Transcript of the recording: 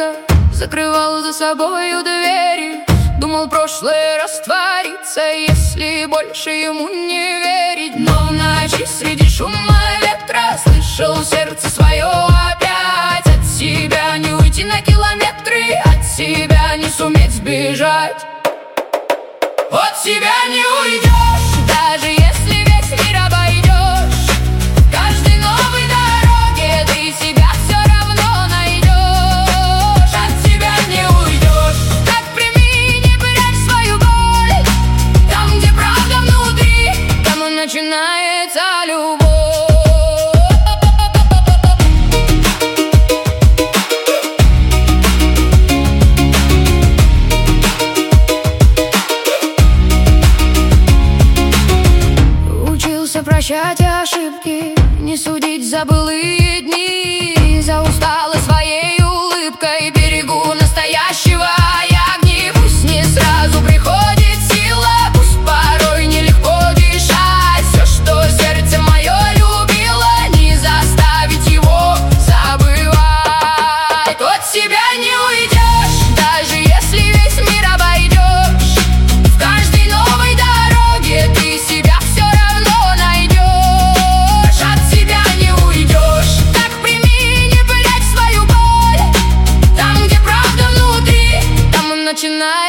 боится, закрывал за собою двери. Думал, прошлое растворится, если больше ему не верить. Но в ночи среди шума ветра слышал сердце свое опять. От себя не уйти на километры, от себя не суметь сбежать. От себя не уйдешь, даже если весь мир обойдешь. В каждой новой дороге ты себя все равно найдешь. От себя не уйдешь, так прими, не прячь свою боль. Там, где правда внутри, там и начинается любовь. Прощать ошибки, не судить за былые дни. За устала своей улыбкой берегу настоящего огни. Пусть не сразу приходит сила, пусть порой нелегко дышать. Все, что сердце мое любило, не заставить его забывать. От себя не уйдешь, даже если весь мир обойдешь. В каждой новой дороге ты себя все равно найдешь. Начинать